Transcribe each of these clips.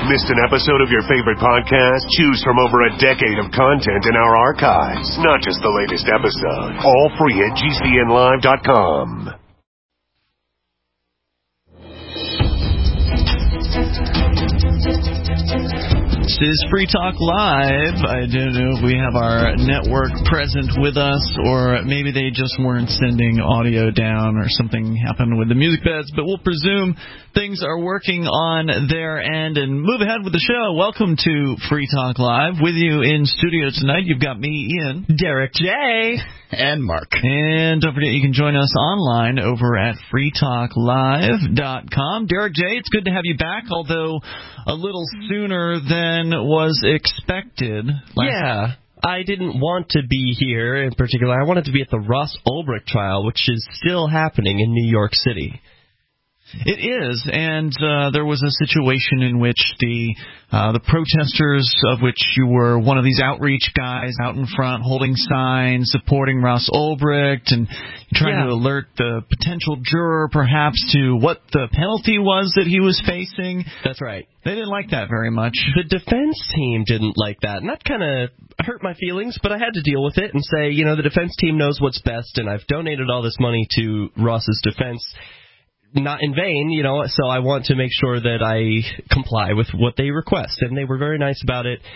Missed an episode of your favorite podcast? Choose from over a decade of content in our archives, not just the latest episode. All free at GCNlive.com. This is Free Talk Live. I don't know if we have our network present with us, or maybe they just weren't sending audio down or something happened with the music beds, but we'll presume things are working on their end and move ahead with the show. Welcome to Free Talk Live. With you in studio tonight, you've got me, Ian, Derek J, and Mark. And don't forget, you can join us online over at freetalklive.com. Derek J, it's good to have you back, although a little sooner than was expected. Yeah, I didn't want to be here in particular. I wanted to be at the Ross Ulbricht trial, which is still happening in New York City. It is, and there was a situation in which the protesters, of which you were one of these outreach guys out in front holding signs, supporting Ross Ulbricht, and trying to alert the potential juror perhaps to what the penalty was that he was facing. That's right. They didn't like that very much. The defense team didn't like that, and that kind of hurt my feelings, but I had to deal with it and say, you know, the defense team knows what's best, and I've donated all this money to Ross's defense. Not in vain, you know, so I want to make sure that I comply with what they request, and they were very nice about it.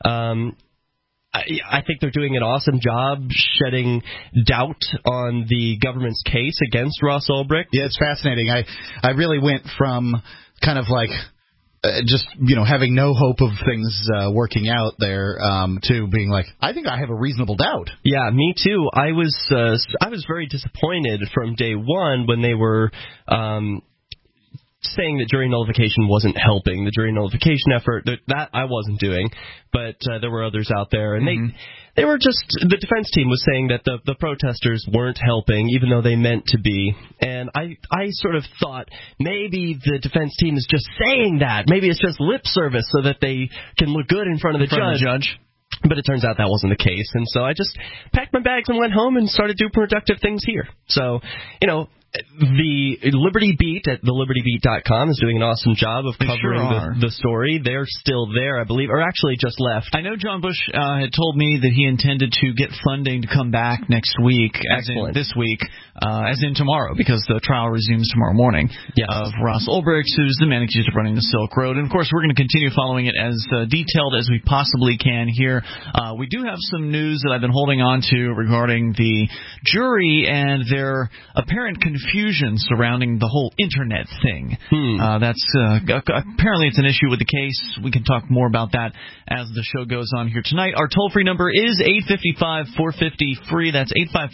I think they're doing an awesome job shedding doubt on the government's case against Ross Ulbricht. Yeah, it's fascinating. I really went from kind of like just, you know, having no hope of things working out there to being like, I think I have a reasonable doubt. Yeah, me too. I was very disappointed from day one when they were saying that jury nullification wasn't helping the jury nullification effort. That I wasn't doing, but there were others out there, and they were just, the defense team was saying that the protesters weren't helping, even though they meant to be. And I sort of thought maybe the defense team is just saying that. Maybe it's just lip service so that they can look good in front of the judge. But it turns out that wasn't the case. And so I just packed my bags and went home and started doing productive things here. So, you know, the Liberty Beat at thelibertybeat.com is doing an awesome job of covering the story. They're still there, I believe, or actually just left. I know John Bush had told me that he intended to get funding to come back next week, as in this week, as in tomorrow, because the trial resumes tomorrow morning, of Ross Ulbricht, who's the man accused of running the Silk Road. And, of course, we're going to continue following it as detailed as we possibly can here. We do have some news that I've been holding on to regarding the jury and their apparent confusion surrounding the whole Internet thing. That's apparently it's an issue with the case. We can talk more about that as the show goes on here tonight. Our toll-free number is 855-450-FREE. That's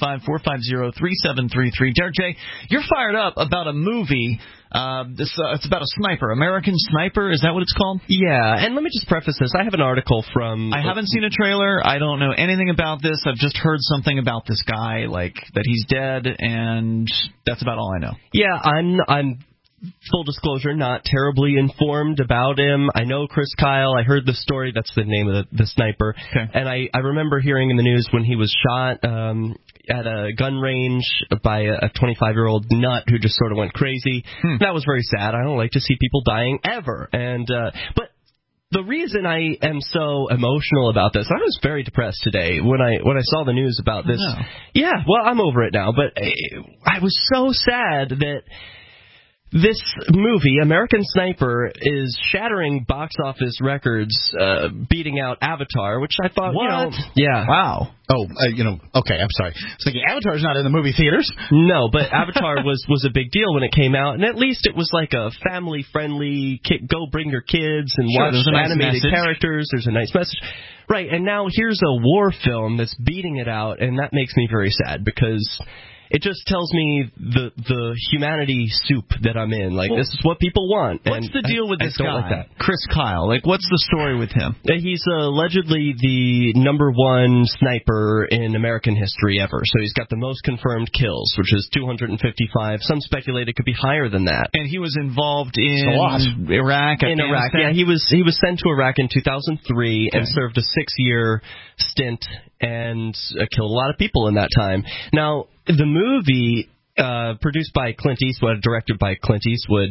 855-450-3733. Derek J., you're fired up about a movie. It's about a sniper, American Sniper. Is that what it's called? Yeah, and let me just preface this. I have an article from... I haven't seen a trailer. I don't know anything about this. I've just heard something about this guy, like that he's dead, and that's about all I know. Yeah, I'm full disclosure, not terribly informed about him. I know Chris Kyle. I heard the story. That's the name of the sniper. Okay. And I remember hearing in the news when he was shot at a gun range by a 25-year-old nut who just sort of went crazy. That was very sad. I don't like to see people dying ever. And but the reason I am so emotional about this, I was very depressed today when I saw the news about this. Oh. Yeah, well, I'm over it now. But I was so sad that this movie, American Sniper, is shattering box office records, beating out Avatar, which I thought, what? You know, yeah. Wow. Oh, okay, I'm sorry. I was thinking Avatar's not in the movie theaters. No, but Avatar was a big deal when it came out, and at least it was like a family-friendly, go bring your kids and watch animated characters. There's a nice message. Right, and now here's a war film that's beating it out, and that makes me very sad because... it just tells me the humanity soup that I'm in. Like, this is what people want. What's the deal with this guy? Like that. Chris Kyle. Like, what's the story with him? He's allegedly the #1 sniper in American history ever. So he's got the most confirmed kills, which is 255. Some speculate it could be higher than that. And he was involved in Iraq, In Iraq, yeah. He was sent to Iraq in 2003 and served a 6-year stint and killed a lot of people in that time. Now, the movie, produced by Clint Eastwood, directed by Clint Eastwood,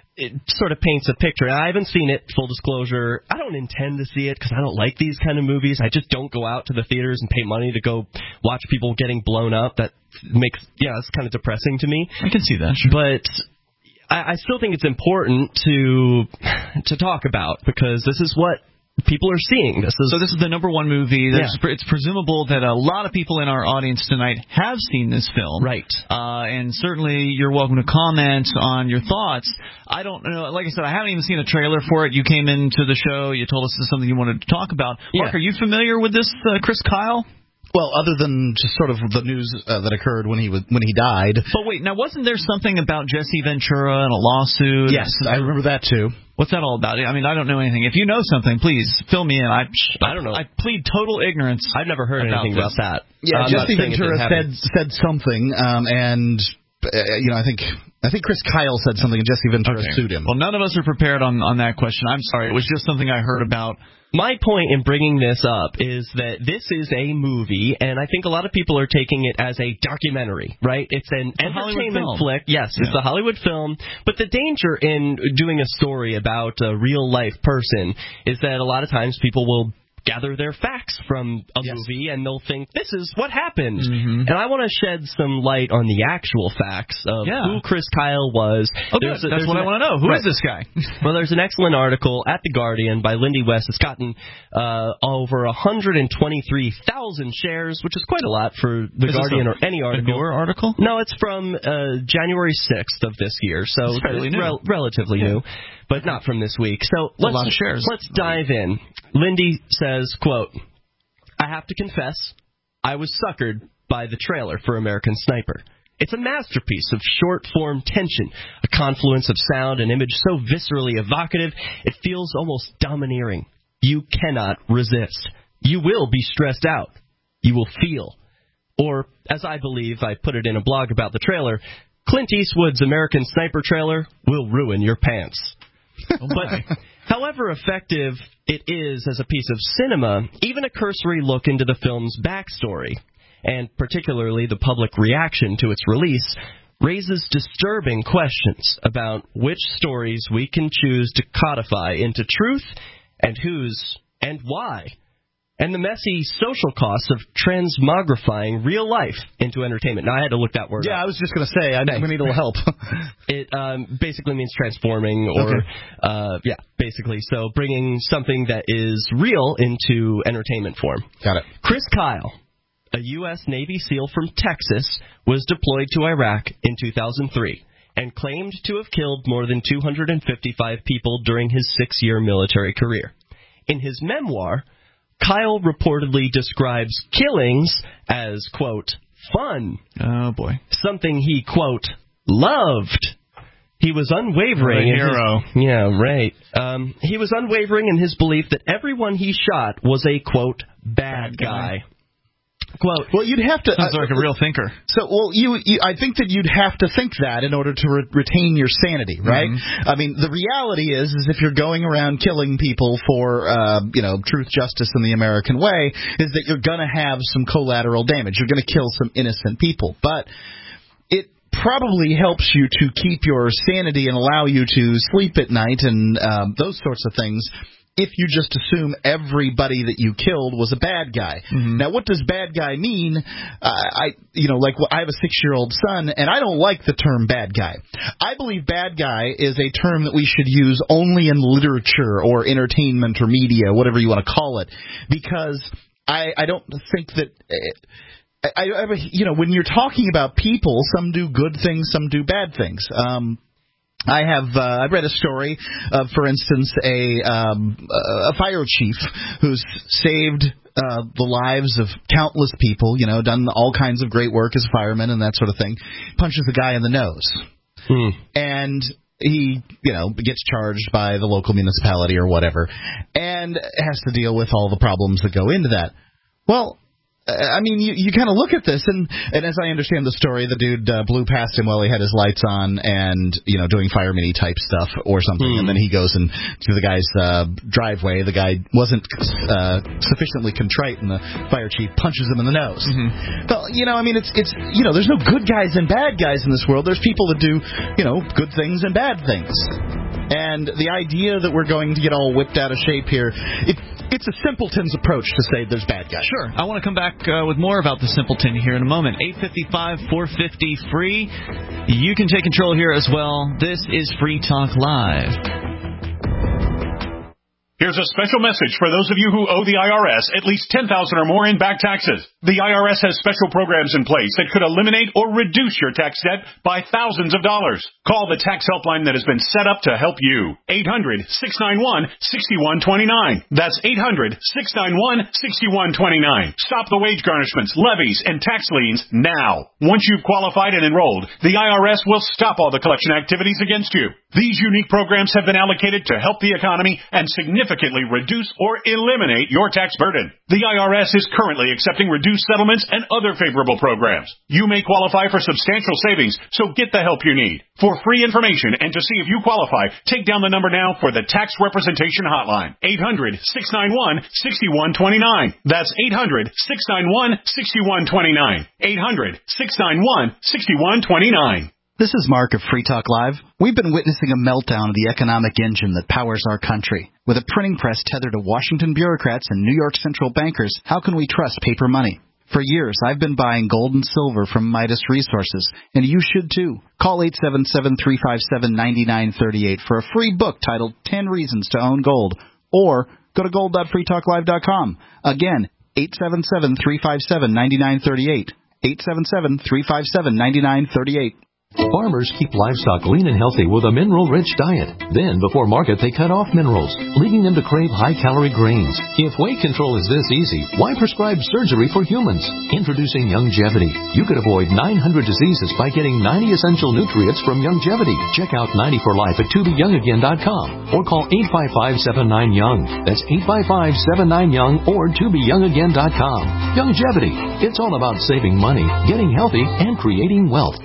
it sort of paints a picture. And I haven't seen it, full disclosure. I don't intend to see it because I don't like these kind of movies. I just don't go out to the theaters and pay money to go watch people getting blown up. That makes, that's kind of depressing to me. I can see that, sure. But I still think it's important to talk about, because this is what people are seeing. This is the number one movie. It's presumable that a lot of people in our audience tonight have seen this film. Right. And certainly you're welcome to comment on your thoughts. I don't know. Like I said, I haven't even seen a trailer for it. You came into the show. You told us this is something you wanted to talk about. Mark, are you familiar with this Chris Kyle? Well, other than just sort of the news that occurred when he died. But wait, now wasn't there something about Jesse Ventura and a lawsuit? Yes, I remember that too. What's that all about? I mean, I don't know anything. If you know something, please fill me in. I don't know. I plead total ignorance. I've never heard anything about that. Yeah, Jesse Ventura said something, and I think Chris Kyle said something, and Jesse Ventura sued him. Well, none of us are prepared on that question. I'm sorry. It was just something I heard about. My point in bringing this up is that this is a movie, and I think a lot of people are taking it as a documentary, right? It's an entertainment flick. Yes, it's a Hollywood film. But the danger in doing a story about a real-life person is that a lot of times people will gather their facts from a movie, and they'll think, this is what happened. Mm-hmm. And I want to shed some light on the actual facts of who Chris Kyle was. That's what I want to know. Who is this guy? Well, there's an excellent article at The Guardian by Lindy West. It's gotten over 123,000 shares, which is quite a lot for The Guardian or any article. A newer article? No, it's from January 6th of this year, so it's relatively new. But not from this week. So a lot of shares. Let's dive in. Lindy says, quote, I have to confess, I was suckered by the trailer for American Sniper. It's a masterpiece of short-form tension, a confluence of sound and image so viscerally evocative, it feels almost domineering. You cannot resist. You will be stressed out. You will feel. Or, as I believe, I put it in a blog about the trailer, Clint Eastwood's American Sniper trailer will ruin your pants. But however effective it is as a piece of cinema, even a cursory look into the film's backstory, and particularly the public reaction to its release, raises disturbing questions about which stories we can choose to codify into truth and whose and why, and the messy social costs of transmogrifying real life into entertainment. Now, I had to look that word up. I was just going to say, I'm going to need a little help. It basically means transforming, or, basically. So bringing something that is real into entertainment form. Got it. Chris Kyle, a U.S. Navy SEAL from Texas, was deployed to Iraq in 2003 and claimed to have killed more than 255 people during his 6-year military career. In his memoir, Kyle reportedly describes killings as, quote, fun. Oh, boy. Something he, quote, loved. He was unwavering in his... He was unwavering in his belief that everyone he shot was a, quote, bad guy. Quote, well, you'd have to... Sounds like a real thinker. So, I think that you'd have to think that in order to retain your sanity, right? Mm-hmm. I mean, the reality is if you're going around killing people for, truth, justice, and the American way, is that you're going to have some collateral damage. You're going to kill some innocent people. But it probably helps you to keep your sanity and allow you to sleep at night and those sorts of things if you just assume everybody that you killed was a bad guy. Mm-hmm. Now, what does bad guy mean? I have a 6-year-old son, and I don't like the term bad guy. I believe bad guy is a term that we should use only in literature or entertainment or media, whatever you want to call it, because I don't think that... when you're talking about people, some do good things, some do bad things. I've read a story of, for instance, a fire chief who's saved the lives of countless people, done all kinds of great work as a fireman and that sort of thing, punches a guy in the nose. And he, gets charged by the local municipality or whatever and has to deal with all the problems that go into that. Well, I mean, you kind of look at this, and as I understand the story, the dude blew past him while he had his lights on and, doing fire mini type stuff or something, and then he goes to the guy's driveway. The guy wasn't sufficiently contrite, and the fire chief punches him in the nose. Well, I mean, it's there's no good guys and bad guys in this world. There's people that do, good things and bad things. And the idea that we're going to get all whipped out of shape here, it's a simpleton's approach to say there's bad guys. Sure. I want to come back with more about the simpleton here in a moment. 855-450-FREE. You can take control here as well. This is Free Talk Live. Here's a special message for those of you who owe the IRS at least $10,000 or more in back taxes. The IRS has special programs in place that could eliminate or reduce your tax debt by thousands of dollars. Call the tax helpline that has been set up to help you. 800-691-6129. That's 800-691-6129. Stop the wage garnishments, levies, and tax liens now. Once you've qualified and enrolled, the IRS will stop all the collection activities against you. These unique programs have been allocated to help the economy and significantly reduce or eliminate your tax burden. The IRS is currently accepting reduced settlements and other favorable programs. You may qualify for substantial savings, so get the help you need. For free information and to see if you qualify, take down the number now for the Tax Representation Hotline. 800-691-6129. That's 800-691-6129. 800-691-6129. This is Mark of Free Talk Live. We've been witnessing a meltdown of the economic engine that powers our country. With a printing press tethered to Washington bureaucrats and New York central bankers, how can we trust paper money? For years, I've been buying gold and silver from Midas Resources, and you should too. Call 877-357-9938 for a free book titled 10 Reasons to Own Gold, or go to gold.freetalklive.com. Again, 877-357-9938. 877-357-9938. Farmers keep livestock lean and healthy with a mineral-rich diet. Then, before market, they cut off minerals, leaving them to crave high-calorie grains. If weight control is this easy, why prescribe surgery for humans? Introducing Youngevity. You could avoid 900 diseases by getting 90 essential nutrients from Youngevity. Check out 90 for Life at tobeyoungagain.com or call 855-79-YOUNG. That's 855-79-YOUNG or tobeyoungagain.com. Youngevity. It's all about saving money, getting healthy, and creating wealth.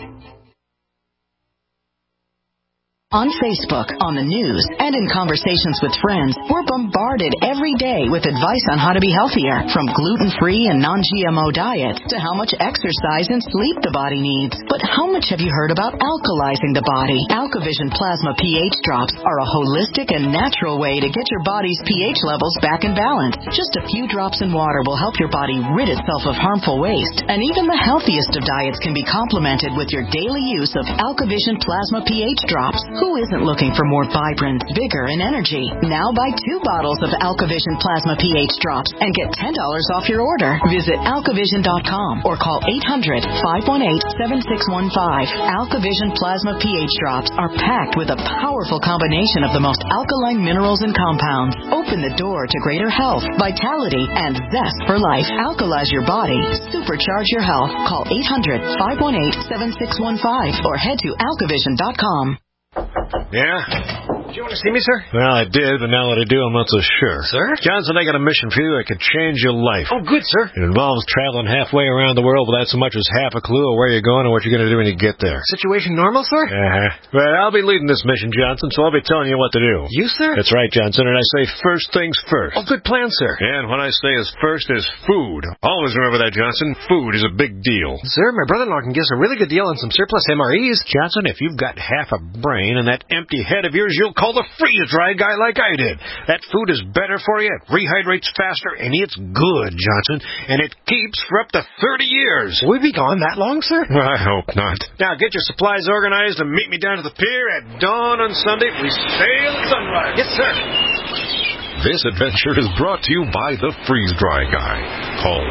On Facebook, on the news, and in conversations with friends, we're bombarded every day with advice on how to be healthier, from gluten-free and non-GMO diets to how much exercise and sleep the body needs. But how much have you heard about alkalizing the body? AlkaVision Plasma pH drops are a holistic and natural way to get your body's pH levels back in balance. Just a few drops in water will help your body rid itself of harmful waste, and even the healthiest of diets can be complemented with your daily use of AlkaVision Plasma pH drops. Who isn't looking for more vibrance, vigor, and energy? Now buy 2 bottles of AlkaVision Plasma pH drops and get $10 off your order. Visit alkavision.com or call 800-518-7615. AlkaVision Plasma pH drops are packed with a powerful combination of the most alkaline minerals and compounds. Open the door to greater health, vitality, and zest for life. Alkalize your body. Supercharge your health. Call 800-518-7615 or head to alkavision.com. Yeah? Did you want to see me, sir? Well, I did, but now that I do, I'm not so sure. Sir? Johnson, I got a mission for you that could change your life. Oh, good, sir. It involves traveling halfway around the world without so much as half a clue of where you're going and what you're going to do when you get there. Situation normal, sir? Uh-huh. Well, I'll be leading this mission, Johnson, so I'll be telling you what to do. You, sir? That's right, Johnson, and I say first things first. Oh, good plan, sir. And what I say is first is food. Always remember that, Johnson. Food is a big deal. Sir, my brother-in-law can give us a really good deal on some surplus MREs. Johnson, if you've got half a brain and that empty head of yours, you'll call the freeze-dry guy like I did. That food is better for you, it rehydrates faster, and it's good, Johnson. And it keeps for up to 30 years. Will we be gone that long, sir? I hope not. Now, get your supplies organized and meet me down to the pier at dawn on Sunday. We sail at sunrise. Yes, sir. This adventure is brought to you by the Freeze-Dry Guy. Call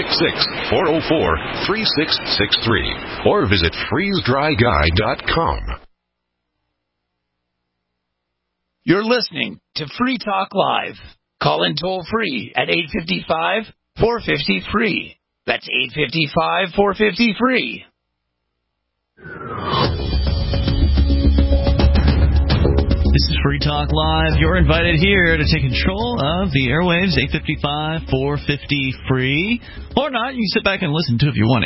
866-404-3663 or visit freezedryguy.com. You're listening to Free Talk Live. Call in toll-free at 855-450-FREE. That's 855-450-FREE. This is Free Talk Live. You're invited here to take control of the airwaves, 855-450-FREE. Or not, you can sit back and listen to if you want.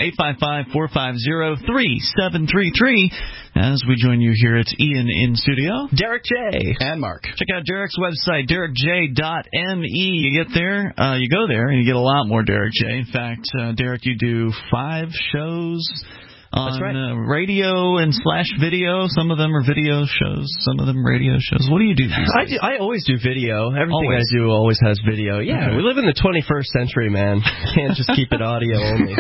855-450-3733. As we join you here, it's Ian in studio. Derek J. And Mark. Check out Derek's website, derekj.me. You get there, you go there, and you get a lot more Derek J. In fact, Derek, you do 5 shows on radio and / video. Some of them are video shows, some of them radio shows. What do you do? I always do video. Everything always. I do always has video. Yeah, okay. We live in the 21st century, man. Can't just keep it audio only.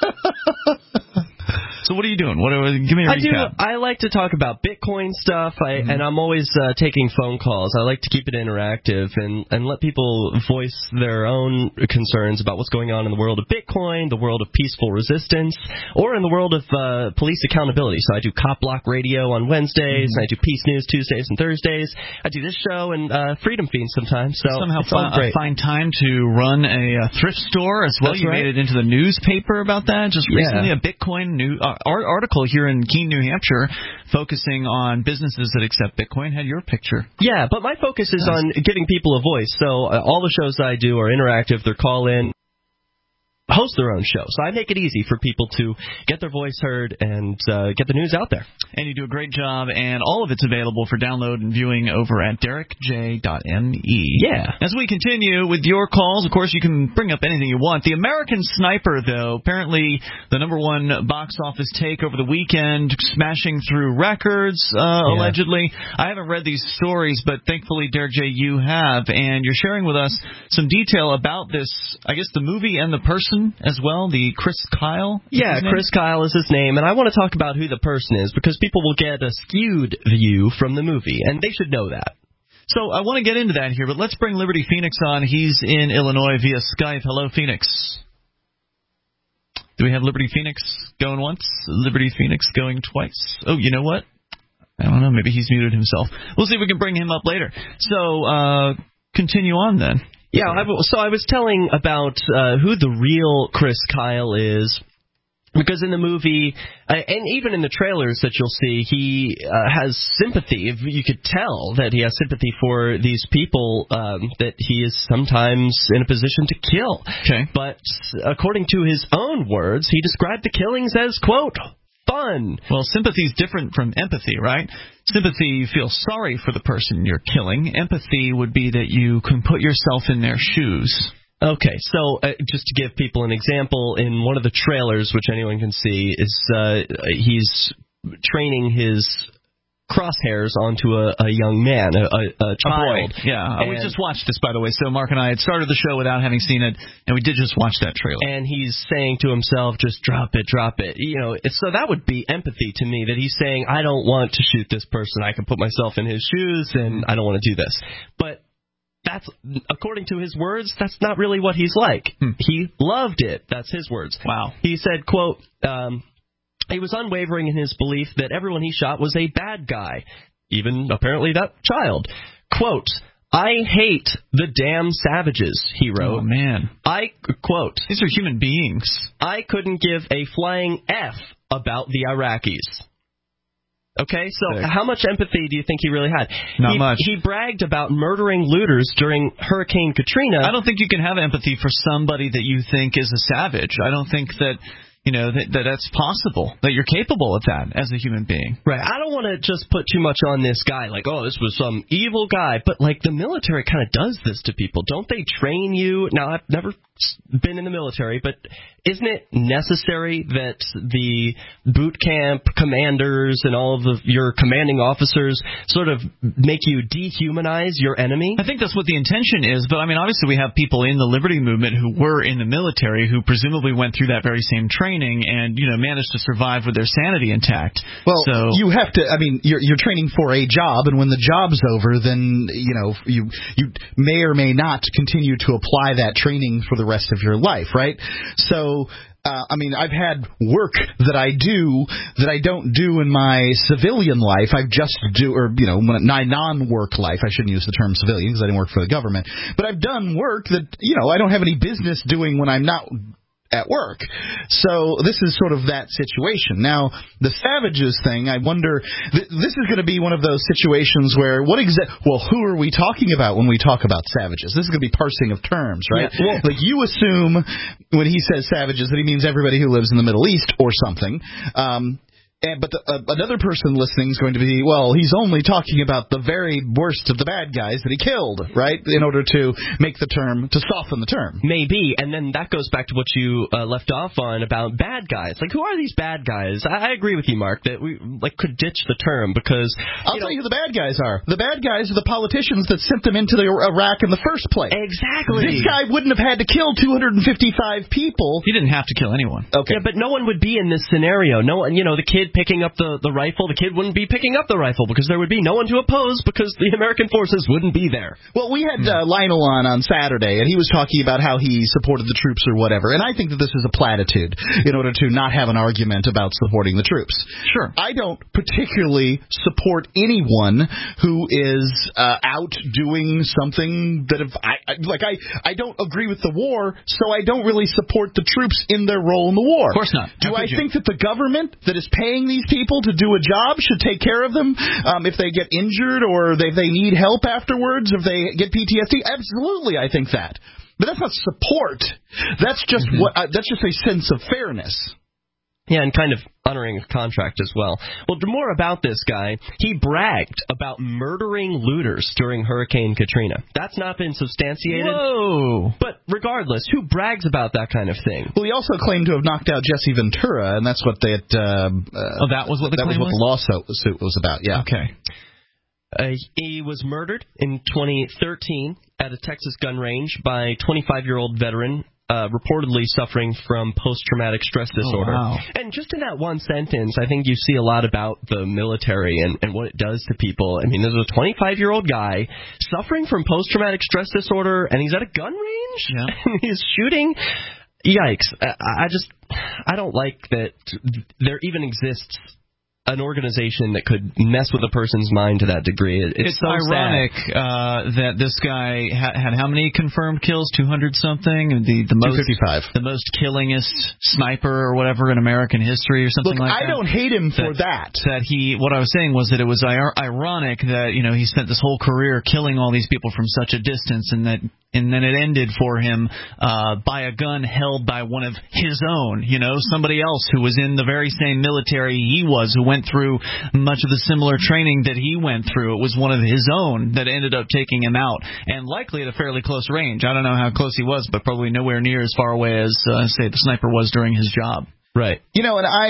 So what are you doing? Give me a recap. I like to talk about Bitcoin stuff, and I'm always taking phone calls. I like to keep it interactive and let people voice their own concerns about what's going on in the world of Bitcoin, the world of peaceful resistance, or in the world of police accountability. So I do Cop Block Radio on Wednesdays, and I do Peace News Tuesdays and Thursdays. I do this show and Freedom Feed sometimes. So somehow find time to run a thrift store as well. That's you right. made it into the newspaper about that just recently. A Bitcoin article here in Keene, New Hampshire, focusing on businesses that accept Bitcoin, had your picture. Yeah, but my focus is on giving people a voice. So all the shows I do are interactive. They're call-in, host their own show. So I make it easy for people to get their voice heard and get the news out there. And you do a great job, and all of it's available for download and viewing over at derekj.me. Yeah. As we continue with your calls, of course, you can bring up anything you want. The American Sniper, though, apparently the #1 box office take over the weekend, smashing through records, allegedly. I haven't read these stories, but thankfully, Derek J., you have, and you're sharing with us some detail about this, I guess, the movie and the person as well, the Chris Kyle? Yeah, Chris Kyle is his name, and I want to talk about who the person is, because people will get a skewed view from the movie, and they should know that. So I want to get into that here, but let's bring Liberty Phoenix on. He's in Illinois via Skype. Hello, Phoenix. Do we have Liberty Phoenix going once? Liberty Phoenix going twice? Oh, you know what? I don't know. Maybe he's muted himself. We'll see if we can bring him up later. So continue on then. Yeah, so I was telling about who the real Chris Kyle is. Because in the movie, and even in the trailers that you'll see, he has sympathy. You could tell that he has sympathy for these people that he is sometimes in a position to kill. Okay. But according to his own words, he described the killings as, quote, fun. Well, sympathy is different from empathy, right? Sympathy, you feel sorry for the person you're killing. Empathy would be that you can put yourself in their shoes. Okay, so just to give people an example, in one of the trailers, which anyone can see, is he's training his crosshairs onto a young man, a child. Yeah, we just watched this, by the way. So Mark and I had started the show without having seen it, and we did just watch that trailer. And he's saying to himself, just drop it, drop it. You know, so that would be empathy to me, that he's saying, I don't want to shoot this person. I can put myself in his shoes, and I don't want to do this. But that's, according to his words, that's not really what he's like. He loved it. That's his words. Wow. He said, quote, he was unwavering in his belief that everyone he shot was a bad guy, even apparently that child. Quote, I hate the damn savages, he wrote. Oh, man. Quote, these are human beings. I couldn't give a flying F about the Iraqis. Okay, so how much empathy do you think he really had? Not much. He bragged about murdering looters during Hurricane Katrina. I don't think you can have empathy for somebody that you think is a savage. I don't think that, you know, that's possible, that you're capable of that as a human being. Right. I don't want to just put too much on this guy, like, oh, this was some evil guy. But, like, the military kind of does this to people. Don't they train you? Now, I've never been in the military, but isn't it necessary that the boot camp commanders and all of your commanding officers sort of make you dehumanize your enemy? I think that's what the intention is, but I mean, obviously we have people in the liberty movement who were in the military who presumably went through that very same training and, you know, managed to survive with their sanity intact. Well, so you have to, I mean, you're training for a job, and when the job's over, then, you know, you may or may not continue to apply that training for the rest of your life, right? So, I mean, I've had work that I do that I don't do in my civilian life. I just do, or, you know, my non-work life. I shouldn't use the term civilian because I didn't work for the government. But I've done work that, you know, I don't have any business doing when I'm not at work. So this is sort of that situation. Now, the savages thing, I wonder, this is going to be one of those situations where, who are we talking about when we talk about savages? This is going to be parsing of terms, right? Yeah, well, like, you assume when he says savages that he means everybody who lives in the Middle East or something. But another person listening is going to be, well, he's only talking about the very worst of the bad guys that he killed, right? In order to make the term, to soften the term. Maybe, and then that goes back to what you left off on about bad guys. Like, who are these bad guys? I agree with you, Mark, that we could ditch the term because I'll tell you who the bad guys are. The bad guys are the politicians that sent them into Iraq in the first place. Exactly. This guy wouldn't have had to kill 255 people. He didn't have to kill anyone. Okay. Yeah, but no one would be in this scenario. No one, the kid picking up the rifle, the kid wouldn't be picking up the rifle because there would be no one to oppose because the American forces wouldn't be there. Well, we had Lionel on Saturday, and he was talking about how he supported the troops or whatever, and I think that this is a platitude in order to not have an argument about supporting the troops. Sure. I don't particularly support anyone who is out doing something that I don't agree with the war, so I don't really support the troops in their role in the war. Of course not. Do I think that the government that is paying these people to do a job should take care of them if they get injured or they need help afterwards, if they get PTSD? Absolutely, I think that. But that's not support. That's just that's just a sense of fairness. Yeah, and kind of honoring a contract as well. Well, more about this guy. He bragged about murdering looters during Hurricane Katrina. That's not been substantiated. Whoa! But regardless, who brags about that kind of thing? Well, he also claimed to have knocked out Jesse Ventura, and that's what that was what the claim was? The lawsuit was about, yeah. Okay. He was murdered in 2013 at a Texas gun range by a 25-year-old veteran reportedly suffering from post-traumatic stress disorder. Oh, wow. And just in that one sentence, I think you see a lot about the military and what it does to people. I mean, there's a 25-year-old guy suffering from post-traumatic stress disorder, and he's at a gun range? Yeah. And he's shooting? Yikes. I don't like that there even exists an organization that could mess with a person's mind to that degree. It's so ironic that this guy had how many confirmed kills? 200-something? The most 255. The most killingest sniper or whatever in American history or something like that. I don't hate him for that. What I was saying was that it was ironic that he spent this whole career killing all these people from such a distance, and then it ended for him by a gun held by one of his own, somebody else who was in the very same military he was, who went through much of the similar training that he went through. It was one of his own that ended up taking him out, and likely at a fairly close range. I don't know how close he was, but probably nowhere near as far away as, say, the sniper was during his job. Right. And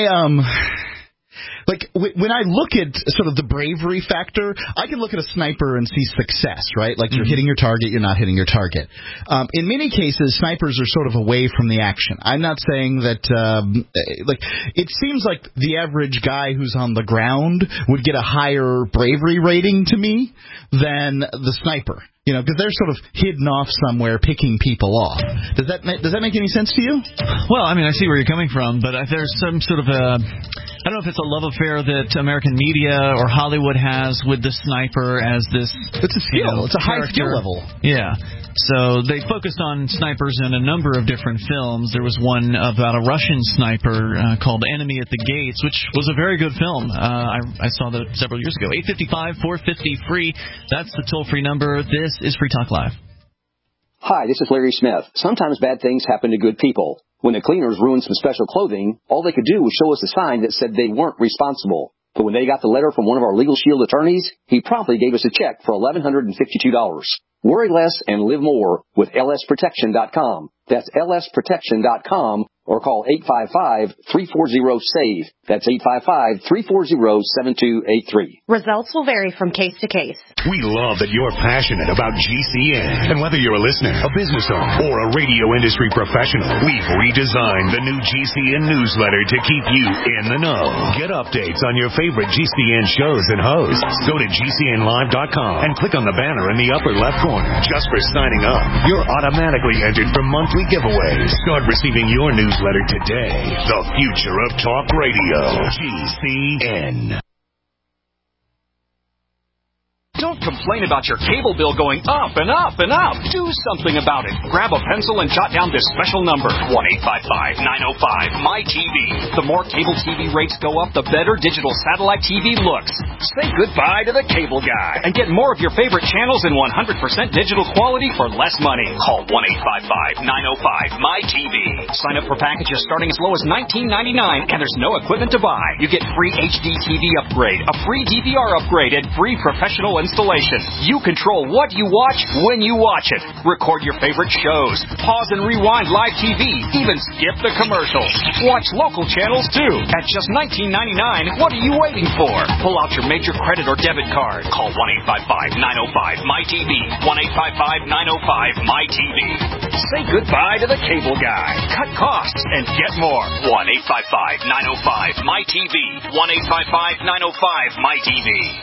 when I look at sort of the bravery factor, I can look at a sniper and see success, right? Like you're hitting your target, you're not hitting your target. In many cases, snipers are sort of away from the action. I'm not saying that, it seems like the average guy who's on the ground would get a higher bravery rating to me than the sniper. Because they're sort of hidden off somewhere picking people off. Does that make any sense to you? Well, I mean, I see where you're coming from, but there's some sort of I don't know if it's a love affair that American media or Hollywood has with the sniper as this. It's a skill. It's a high skill level. Yeah. So they focused on snipers in a number of different films. There was one about a Russian sniper called Enemy at the Gates, which was a very good film. I saw that several years ago. 855-450-FREE. That's the toll-free number. This is Free Talk Live. Hi, this is Larry Smith. Sometimes bad things happen to good people. When the cleaners ruined some special clothing, all they could do was show us a sign that said they weren't responsible. But when they got the letter from one of our Legal Shield attorneys, he promptly gave us a check for $1,152. Worry less and live more with lsprotection.com. That's lsprotection.com, or call 855-340-SAVE. That's 855-340-7283. Results will vary from case to case. We love that you're passionate about GCN. And whether you're a listener, a business owner, or a radio industry professional, we've redesigned the new GCN newsletter to keep you in the know. Get updates on your favorite GCN shows and hosts. Go to GCNlive.com and click on the banner in the upper left corner. Just for signing up, you're automatically entered for monthly giveaways. Start receiving your newsletter today. The future of talk radio. GCN. Don't Don't complain about your cable bill going up and up and up. Do something about it. Grab a pencil and jot down this special number, 1-855-905-MY-TV. The more cable TV rates go up, the better digital satellite TV looks. Say goodbye to the cable guy and get more of your favorite channels in 100% digital quality for less money. Call 1-855-905-MY-TV. Sign up for packages starting as low as $19.99, and there's no equipment to buy. You get free HD TV upgrade, a free DVR upgrade, and free professional installation. You control what you watch when you watch it. Record your favorite shows. Pause and rewind live TV. Even skip the commercials. Watch local channels too. At just $19.99, what are you waiting for? Pull out your major credit or debit card. Call 1-855-905-MY-TV. 1-855-905-MY-TV. Say goodbye to the cable guy. Cut costs and get more. 1-855-905-MY-TV. 1-855-905-MY-TV.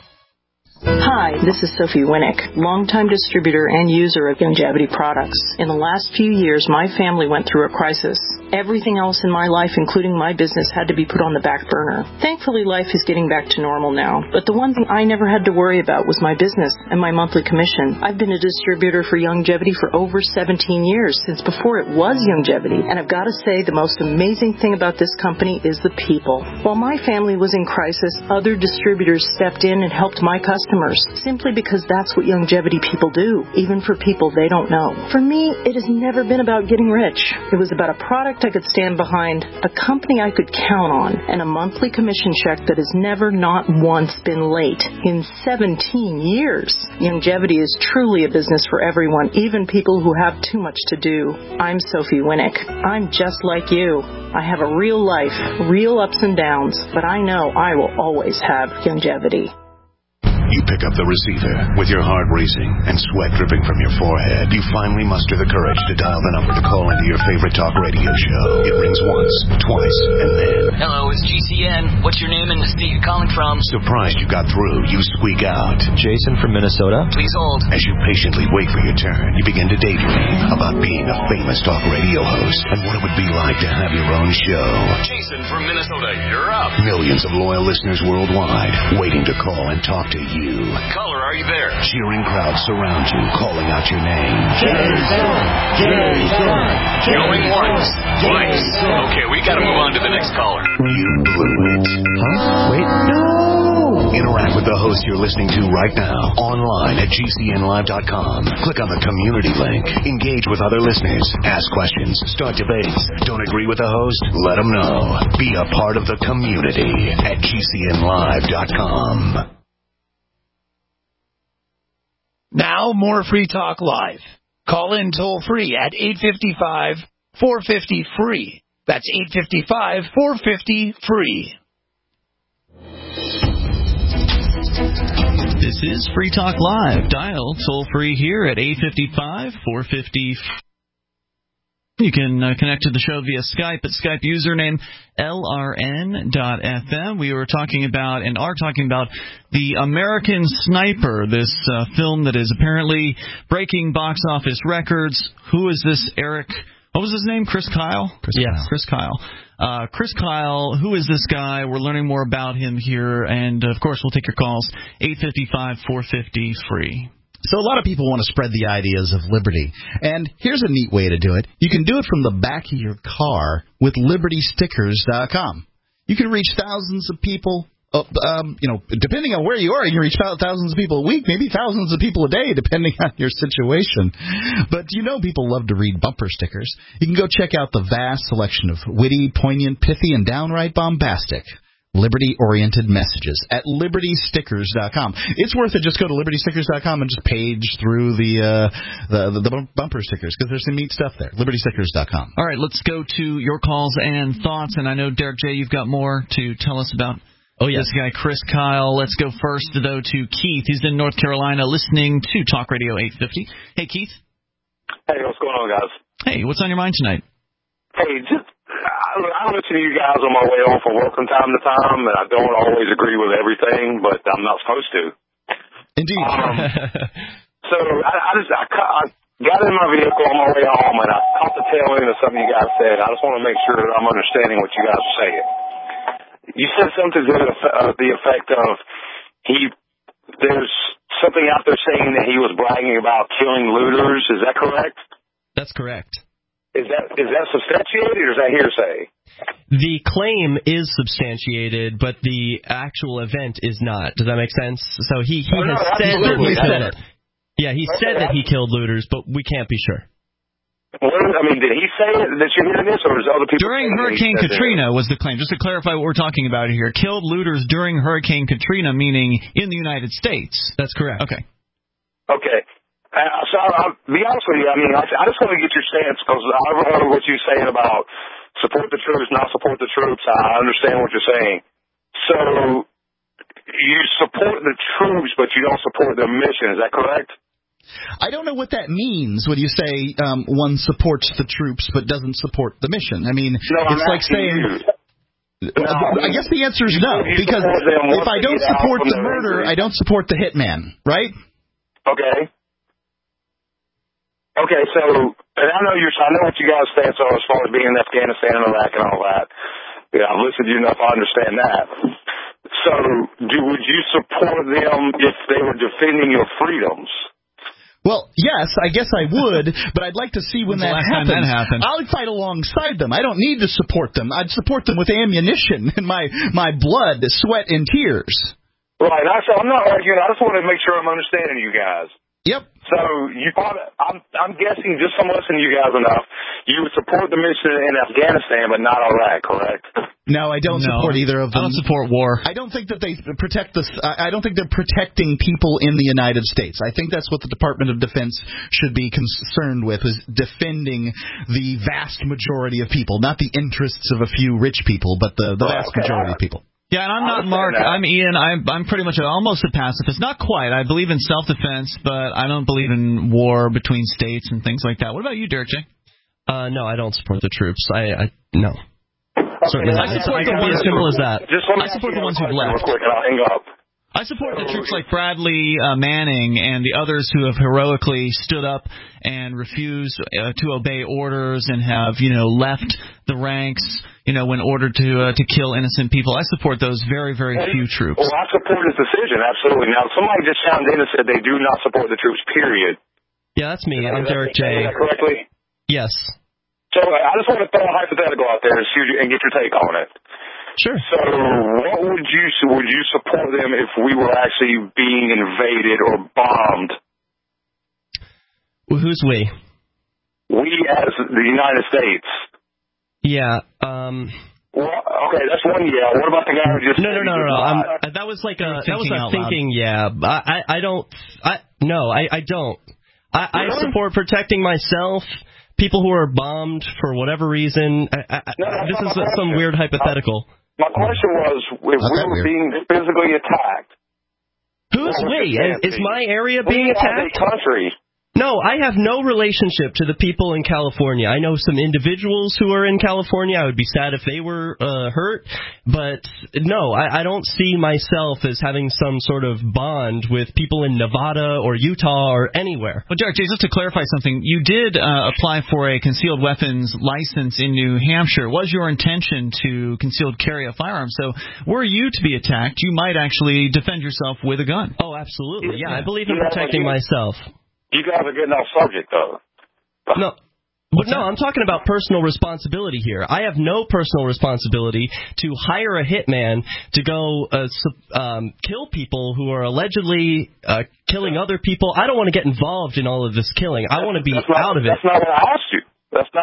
Hi, this is Sophie Winnick, longtime distributor and user of Youngevity products. In the last few years, my family went through a crisis. Everything else in my life, including my business, had to be put on the back burner. Thankfully, life is getting back to normal now, but the one thing I never had to worry about was my business and my monthly commission. I've been a distributor for Youngevity for over 17 years, since before it was Youngevity, and I've got to say the most amazing thing about this company is the people. While my family was in crisis, other distributors stepped in and helped my customers, simply because that's what Youngevity people do, even for people they don't know. For me, it has never been about getting rich. It was about a product I could stand behind, a company I could count on, and a monthly commission check that has never not once been late in 17 years. Youngevity is truly a business for everyone, even people who have too much to do. I'm Sophie Winnick. I'm just like you. I have a real life, real ups and downs, but I know I will always have Youngevity. You pick up the receiver with your heart racing and sweat dripping from your forehead. You finally muster the courage to dial the number to call into your favorite talk radio show. It rings once, twice, and then... Hello, it's GCN. What's your name and the state you're calling from? Surprised you got through, you squeak out. Jason from Minnesota. Please hold. As you patiently wait for your turn, you begin to daydream about being a famous talk radio host and what it would be like to have your own show. Jason from Minnesota, you're up. Millions of loyal listeners worldwide waiting to call and talk to you. Caller, are you there? Cheering crowds surround you, calling out your name. Jason! Jason! Going once, twice. Okay, we gotta move on to the next caller. You blew it. Huh? Wait. No! Interact with the host you're listening to right now, online at GCNlive.com. Click on the community link. Engage with other listeners. Ask questions. Start debates. Don't agree with the host? Let them know. Be a part of the community at GCNlive.com. Now, more Free Talk Live. Call in toll-free at 855-450-FREE. That's 855-450-FREE. This is Free Talk Live. Dial toll-free here at 855-450-FREE. You can connect to the show via Skype at Skype username LRN.FM. We were talking about and are talking about The American Sniper, this film that is apparently breaking box office records. Who is this, Eric? What was his name? Chris Kyle? Chris Kyle. Chris Kyle, who is this guy? We're learning more about him here. And, of course, we'll take your calls, 855-450-FREE. So a lot of people want to spread the ideas of liberty. And here's a neat way to do it. You can do it from the back of your car with LibertyStickers.com. You can reach thousands of people, depending on where you are, you can reach thousands of people a week, maybe thousands of people a day, depending on your situation. But people love to read bumper stickers. You can go check out the vast selection of witty, poignant, pithy, and downright bombastic liberty-oriented messages at LibertyStickers.com. It's worth it. Just go to LibertyStickers.com and just page through the bumper stickers, because there's some neat stuff there. LibertyStickers.com. All right, let's go to your calls and thoughts. And I know, Derek J., you've got more to tell us about this guy, Chris Kyle. Let's go first, though, to Keith. He's in North Carolina listening to Talk Radio 850. Hey, Keith. Hey, what's going on, guys? Hey, what's on your mind tonight? Hey, I listen to you guys on my way home from work from time to time, and I don't always agree with everything, but I'm not supposed to. Indeed. So I got in my vehicle on my way home, and I caught the tail end of something you guys said. I just want to make sure that I'm understanding what you guys are saying. You said something to the effect of there's something out there saying that he was bragging about killing looters. Is that correct? That's correct. Is that substantiated or is that hearsay? The claim is substantiated, but the actual event is not. Does that make sense? So he has said that he said it. Yeah, he said that he killed looters, but we can't be sure. Did he say it, that you're hearing this, or is other people... During Hurricane Katrina was the claim. Just to clarify what we're talking about here. Killed looters during Hurricane Katrina, meaning in the United States. That's correct. Okay. Okay. So I'll be honest with you. I just want to get your stance, because I've heard what you're saying about support the troops, not support the troops. I understand what you're saying. So you support the troops, but you don't support their mission. Is that correct? I don't know what that means when you say one supports the troops but doesn't support the mission. It's like saying... I guess the answer is no, because if I don't support the murder, I don't support the hitman, right? Okay. Okay, so, and I know what you guys' stance are as far as being in Afghanistan and Iraq and all that. Yeah, I've listened to you enough, I understand that. So, would you support them if they were defending your freedoms? Well, yes, I guess I would, but I'd like to see when that happens. I'll fight alongside them. I don't need to support them. I'd support them with ammunition and my blood, sweat, and tears. Right. I'm not arguing. I just want to make sure I'm understanding you guys. Yep. So I'm guessing, just from listening to you guys enough, you would support the mission in Afghanistan, but not Iraq, correct? No, I don't support either of them. I don't support war. I don't think that they protect I don't think they're protecting people in the United States. I think that's what the Department of Defense should be concerned with, is defending the vast majority of people, not the interests of a few rich people, but the vast majority of people. Yeah, and I'm not Mark. I'm Ian. I'm pretty much almost a pacifist. Not quite. I believe in self-defense, but I don't believe in war between states and things like that. What about you, Derek J? No, I don't support the troops. No. Certainly not. I support the ones, as simple as that. I support the ones who've left. Real quick, and I'll hang up. I support the troops like Bradley Manning and the others who have heroically stood up and refused to obey orders and have, left the ranks, when ordered to kill innocent people. I support those very, very few troops. Well, I support his decision, absolutely. Now, somebody just chimed in and said they do not support the troops, period. Yeah, that's me. I'm Derek J. Is that correctly? Yes. So I just want to throw a hypothetical out there and get your take on it. Sure. So what would you support them if we were actually being invaded or bombed? Well, who's we? We as the United States. Yeah. Well, okay, that's one yeah. What about the guy who just... No. That was like a thinking yeah. I don't. I support protecting myself. People who are bombed for whatever reason. This is some weird hypothetical. My question was, if we were being physically attacked... Who's we? Is my area being attacked? We as a country. No, I have no relationship to the people in California. I know some individuals who are in California. I would be sad if they were hurt. But no, I don't see myself as having some sort of bond with people in Nevada or Utah or anywhere. Well, Derek J., just to clarify something, you did apply for a concealed weapons license in New Hampshire. Was your intention to concealed carry a firearm? So were you to be attacked, you might actually defend yourself with a gun. Oh, absolutely. Yeah, I believe in protecting myself. You guys are getting off subject, though. No. But no, I'm talking about personal responsibility here. I have no personal responsibility to hire a hitman to go kill people who are allegedly killing other people. I don't want to get involved in all of this killing. I want to be out of it. That's not what I asked you.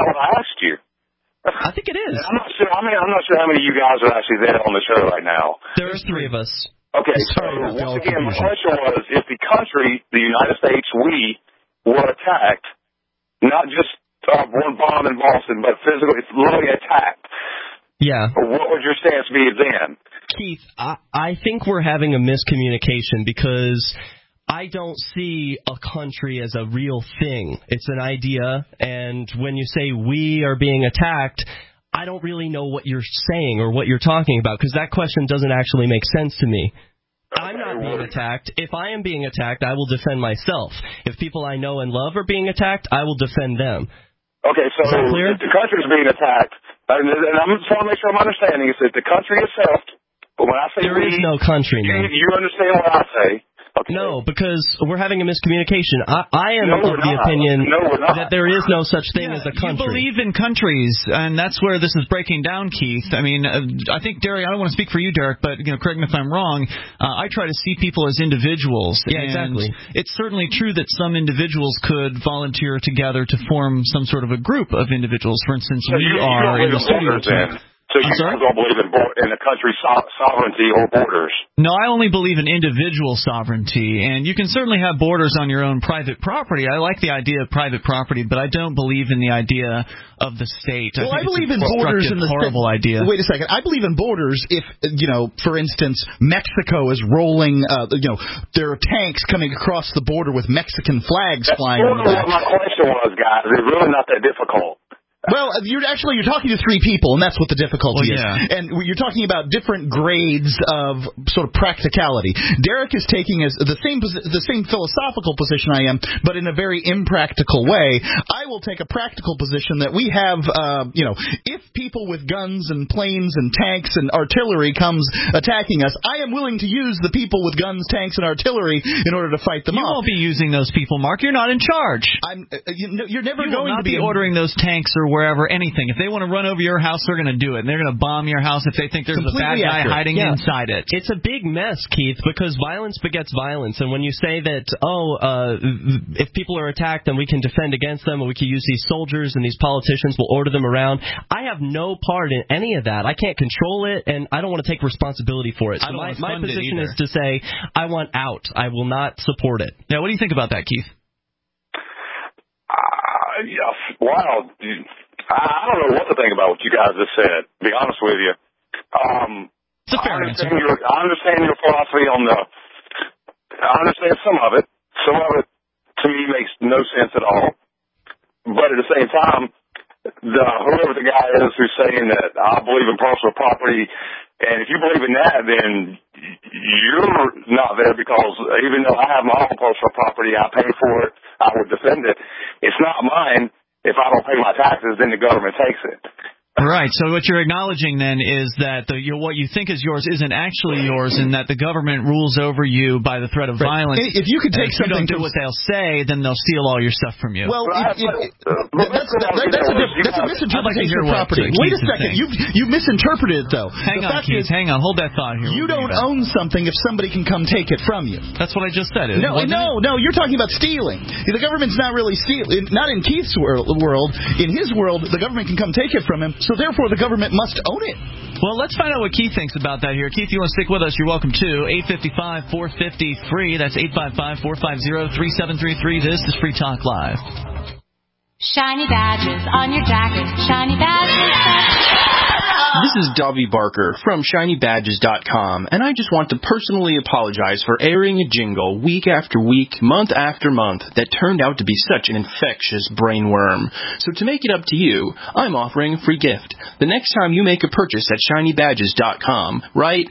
I think it is. I'm not sure. I'm not sure how many of you guys are actually there on the show right now. There's 3 of us. Okay, so once again, my question was, if the country, the United States, we were attacked, not just one bomb in Boston, but physically, it's literally attacked. Yeah. What would your stance be then? Keith, I think we're having a miscommunication because I don't see a country as a real thing. It's an idea, and when you say we are being attacked, I don't really know what you're saying or what you're talking about, because that question doesn't actually make sense to me. I'm not being attacked. If I am being attacked, I will defend myself. If people I know and love are being attacked, I will defend them. Okay, so if the country is being attacked, and I'm just trying to make sure I'm understanding, is that the country itself, but when I say there is no country, man. You understand what I say. Okay. No, because we're having a miscommunication. I am of the opinion that there is no such thing as a country. You believe in countries, and that's where this is breaking down, Keith. I mean, I think, Derek, I don't want to speak for you, Derek, but correct me if I'm wrong. I try to see people as individuals. Yeah, exactly. It's certainly true that some individuals could volunteer together to form some sort of a group of individuals. For instance, we are in the studio tonight. So you guys don't believe in a country's sovereignty or borders? No, I only believe in individual sovereignty, and you can certainly have borders on your own private property. I like the idea of private property, but I don't believe in the idea of the state. Well, I believe in borders in the horrible idea. Wait a second. I believe in borders if, for instance, Mexico is rolling, there are tanks coming across the border with Mexican flags flying on the back. That's what my question was, guys. It's really not that difficult. Well, you're talking to three people, and that's what the difficulty is. And you're talking about different grades of sort of practicality. Derek is taking the same philosophical position I am, but in a very impractical way. I will take a practical position that we have, if people with guns and planes and tanks and artillery comes attacking us, I am willing to use the people with guns, tanks, and artillery in order to fight them off. You won't be using those people, Mark. You're not in charge. You're never going to be ordering those tanks or wherever, anything. If they want to run over your house, they're going to do it. And they're going to bomb your house if they think there's a bad guy hiding inside it. It's a big mess, Keith, because violence begets violence. And when you say that, if people are attacked, then we can defend against them, and we can use these soldiers and these politicians, we'll order them around. I have no part in any of that. I can't control it, and I don't want to take responsibility for it. So my position is to say, I want out. I will not support it. Now, what do you think about that, Keith? Wow. I don't know what to think about what you guys just said, to be honest with you. It's a fair answer. I understand your philosophy on I understand some of it. Some of it, to me, makes no sense at all. But at the same time, whoever the guy is who's saying that I believe in personal property, and if you believe in that, then you're not there because even though I have my own personal property, I pay for it, I would defend it. It's not mine. If I don't pay my taxes, then the government takes it. Right. So what you're acknowledging then is that what you think is yours isn't actually yours, and that the government rules over you by the threat of violence. If you could take something, if you don't do what they'll say, then they'll steal all your stuff from you. Well, that's a misinterpretation of property. Wait a second. You misinterpreted it, though. Hang on, Keith. Hang on. Hold that thought here. You don't own something if somebody can come take it from you. That's what I just said. No. You're talking about stealing. The government's not really stealing. Not in Keith's world. In his world, the government can come take it from him. So therefore, the government must own it. Well, let's find out what Keith thinks about that here. Keith, you want to stick with us, you're welcome to. 855-450-FREE. That's 855-450-3733. This is Free Talk Live. Shiny badges on your jacket. Shiny badges. This is Dovey Barker from ShinyBadges.com, and I just want to personally apologize for airing a jingle week after week, month after month, that turned out to be such an infectious brainworm. So to make it up to you, I'm offering a free gift. The next time you make a purchase at ShinyBadges.com, write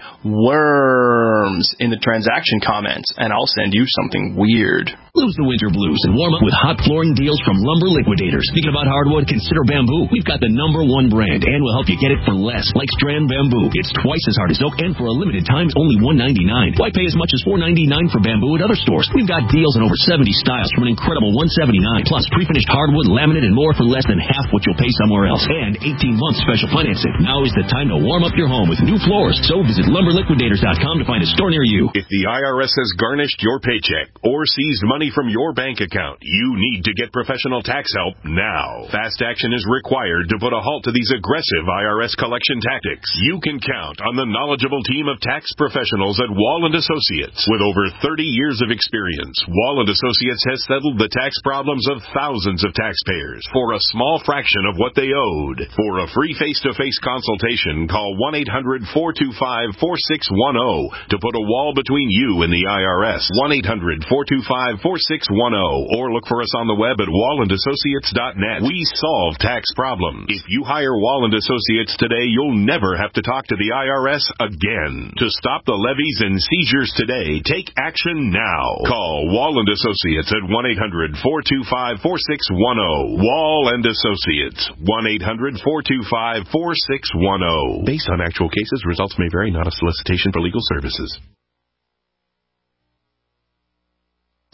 worms in the transaction comments, and I'll send you something weird. Lose the winter blues and warm up with hot flooring deals from Lumber Liquidators. Speaking about hardwood, consider Bamboo. We've got the #1 brand, and we'll help you get it for less. Like Strand Bamboo. It's twice as hard as oak, and for a limited time, only $1.99. Why pay as much as $4.99 for bamboo at other stores? We've got deals on over 70 styles from an incredible $179. Plus, pre-finished hardwood, laminate, and more for less than half what you'll pay somewhere else. And 18-month special financing. Now is the time to warm up your home with new floors. So visit LumberLiquidators.com to find a store near you. If the IRS has garnished your paycheck or seized money from your bank account, you need to get professional tax help now. Fast action is required to put a halt to these aggressive IRS collection tactics. You can count on the knowledgeable team of tax professionals at Wall & Associates. With over 30 years of experience, Wall & Associates has settled the tax problems of thousands of taxpayers for a small fraction of what they owed. For a free face-to-face consultation, call 1-800-425-4610 to put a wall between you and the IRS. 1-800-425-4610, or look for us on the web at wallandassociates.net. We solve tax problems. If you hire Wall & Associates today, you'll never have to talk to the IRS again. To stop the levies and seizures today, take action now. Call Wall & Associates at 1-800-425-4610. Wall & Associates, 1-800-425-4610. Based on actual cases, results may vary, not a solicitation for legal services.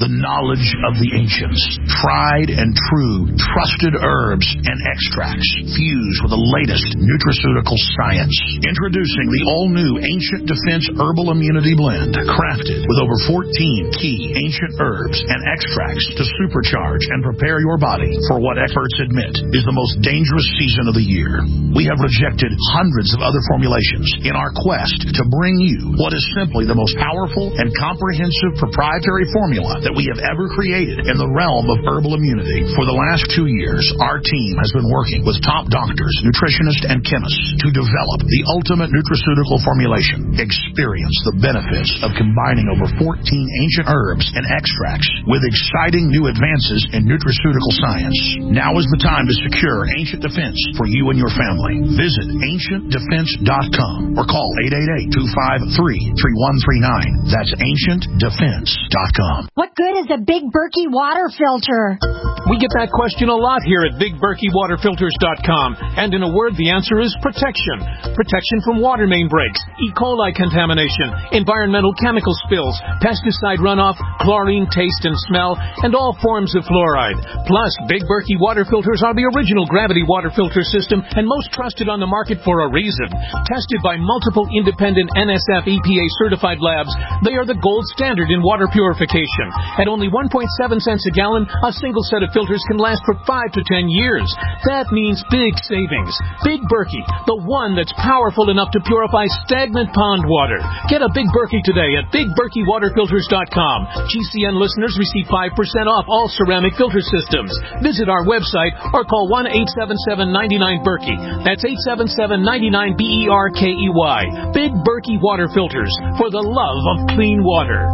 The knowledge of the ancients. Tried and true, trusted herbs and extracts fused with the latest nutraceutical science. Introducing the all-new Ancient Defense Herbal Immunity Blend, crafted with over 14 key ancient herbs and extracts to supercharge and prepare your body for what experts admit is the most dangerous season of the year. We have rejected hundreds of other formulations in our quest to bring you what is simply the most powerful and comprehensive proprietary formula that we have ever created in the realm of herbal immunity. For the last 2 years, our team has been working with top doctors, nutritionists, and chemists to develop the ultimate nutraceutical formulation. Experience the benefits of combining over 14 ancient herbs and extracts with exciting new advances in nutraceutical science. Now is the time to secure Ancient Defense for you and your family. Visit AncientDefense.com or call 888-253-3139. That's AncientDefense.com. What good is a Big Berkey water filter? We get that question a lot here at BigBerkeyWaterFilters.com. And in a word, the answer is protection. Protection from water main breaks, E. coli contamination, environmental chemical spills, pesticide runoff, chlorine taste and smell, and all forms of fluoride. Plus, Big Berkey water filters are the original gravity water filter system and most trusted on the market for a reason. Tested by multiple independent NSF EPA certified labs, they are the gold standard in water purification. At only 1.7 cents a gallon, a single set of filters can last for 5 to 10 years. That means big savings. Big Berkey, the one that's powerful enough to purify stagnant pond water. Get a Big Berkey today at BigBerkeyWaterFilters.com. GCN listeners receive 5% off all ceramic filter systems. Visit our website or call 1-877-99-BERKEY. That's 877-99-BERKEY. Big Berkey Water Filters, for the love of clean water.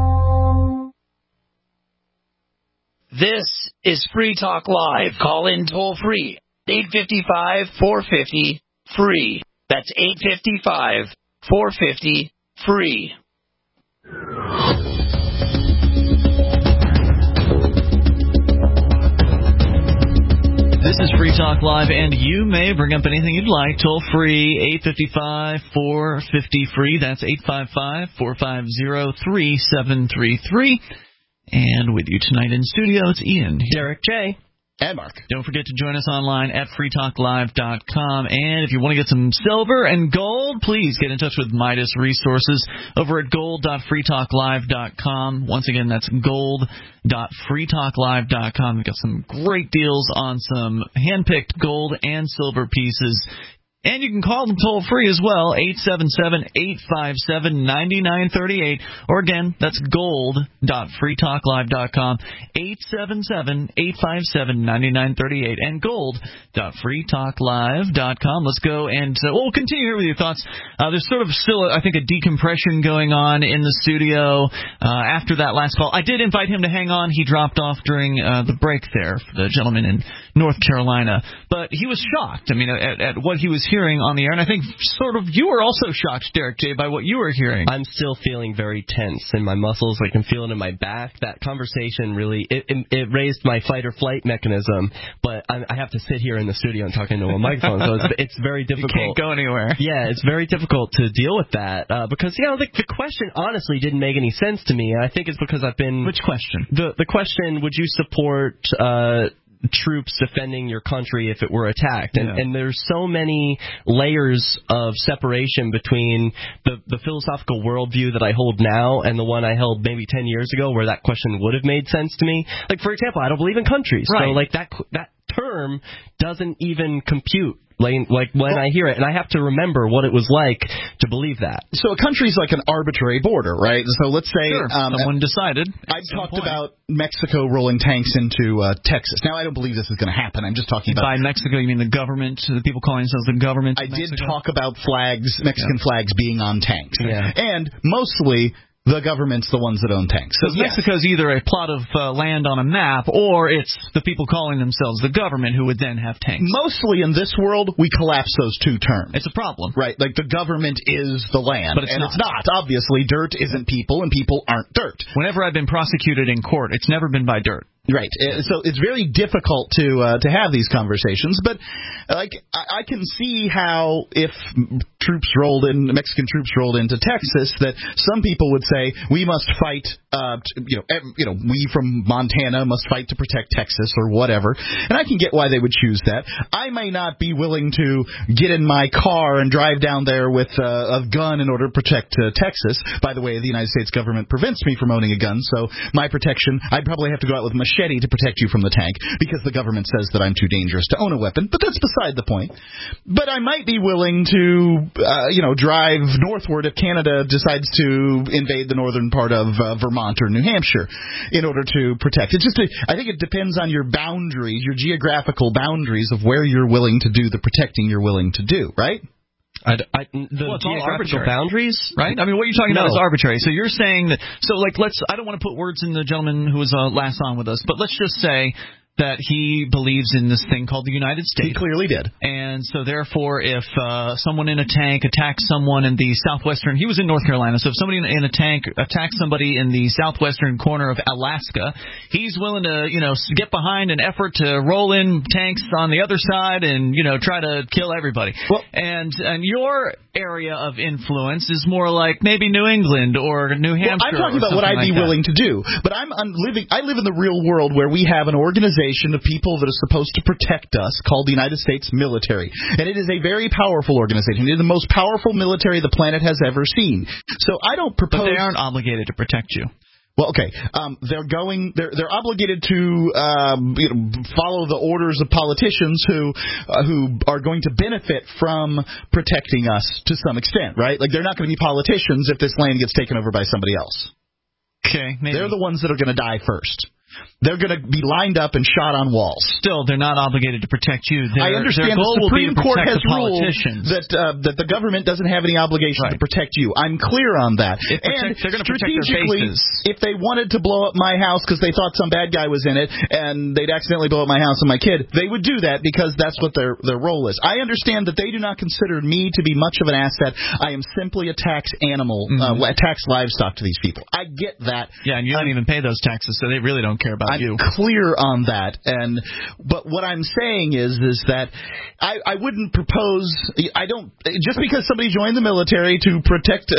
This is Free Talk Live. Call in toll free. 855-450-FREE. That's 855-450-FREE. This is Free Talk Live, and you may bring up anything you'd like. Toll free, 855-450-FREE. That's 855-450-3733. And with you tonight in studio, it's Ian, Derek J., and Mark. Don't forget to join us online at freetalklive.com. And if you want to get some silver and gold, please get in touch with Midas Resources over at gold.freetalklive.com. Once again, that's gold.freetalklive.com. We've got some great deals on some hand-picked gold and silver pieces. And you can call them toll-free as well, 877-857-9938. Or again, that's gold.freetalklive.com, 877-857-9938, and gold.freetalklive.com. Let's go and we'll continue here with your thoughts. There's sort of still, I think, a decompression going on in the studio after that last call. I did invite him to hang on. He dropped off during the break there, for the gentleman in North Carolina. But he was shocked, I mean, at what he was hearing on the air, and I think sort of you were also shocked, Derek J., by what you were hearing. I'm still feeling very tense in my muscles. I can feel it in my back. That conversation really, it raised my fight or flight mechanism, but I have to sit here in the studio and talk into a microphone, so it's very difficult. You can't go anywhere. Yeah, it's very difficult to deal with that, because, you know, the question honestly didn't make any sense to me. I think it's because I've been... Which question? The question, would you support... troops defending your country if it were attacked, and there's so many layers of separation between the philosophical worldview that I hold now and the one I held maybe 10 years ago, where that question would have made sense to me. Like, for example, I don't believe in countries, right. So like that term doesn't even compute. Like when I hear it, and I have to remember what it was like to believe that. So a country's like an arbitrary border, right? So let's say someone decided. I've talked about Mexico rolling tanks into Texas. Now, I don't believe this is going to happen. I'm just talking about... By Mexico, you mean the government, the people calling themselves the government? I did talk about flags, Mexican flags being on tanks. Yeah. And mostly... the government's the ones that own tanks. Because Mexico's either a plot of land on a map, or it's the people calling themselves the government who would then have tanks. Mostly in this world, we collapse those two terms. It's a problem. Right, like the government is the land. But it's not. Obviously, dirt isn't people, and people aren't dirt. Whenever I've been prosecuted in court, it's never been by dirt. Right. So it's very difficult to have these conversations, but like I can see how if Mexican troops rolled into Texas, that some people would say we must fight. We from Montana must fight to protect Texas or whatever, and I can get why they would choose that. I may not be willing to get in my car and drive down there with a gun in order to protect Texas. By the way, the United States government prevents me from owning a gun, so my protection, I'd probably have to go out with a machete to protect you from the tank because the government says that I'm too dangerous to own a weapon, but that's beside the point. But I might be willing to, drive northward if Canada decides to invade the northern part of Vermont or New Hampshire in order to protect. I think it depends on your boundaries, your geographical boundaries of where you're willing to do the protecting you're willing to do, right? The geographical boundaries, right? I mean, what you're talking about is arbitrary. So you're saying that. So, I don't want to put words in the gentleman who was last on with us, but let's just say that he believes in this thing called the United States. He clearly did. And so, therefore, if someone in a tank attacks someone in the southwestern, he was in North Carolina, so if somebody in a tank attacks somebody in the southwestern corner of Alaska, he's willing to, get behind an effort to roll in tanks on the other side and, try to kill everybody. Well, and your area of influence is more like maybe New England or New Hampshire. Well, I'm talking about what I'd be willing to do, but I live in the real world where we have an organization of people that are supposed to protect us called the United States military. And it is a very powerful organization. It is the most powerful military the planet has ever seen. So I don't propose... But they aren't obligated to protect you. Well, okay. They're obligated to follow the orders of politicians who are going to benefit from protecting us to some extent, right? Like, they're not going to be politicians if this land gets taken over by somebody else. Okay, maybe. They're the ones that are going to die first. They're going to be lined up and shot on walls. Still, they're not obligated to protect you. I understand the Supreme Court has ruled that the government doesn't have any obligation to protect you. I'm clear on that. And they're going to protect their bases. If they wanted to blow up my house because they thought some bad guy was in it and they'd accidentally blow up my house and my kid, they would do that because that's what their role is. I understand that they do not consider me to be much of an asset. I am simply a tax animal, tax livestock to these people. I get that. Yeah, and you don't even pay those taxes, so they really don't care about you. I'm clear on that, but what I'm saying is that I wouldn't propose. I don't just because somebody joined the military to protect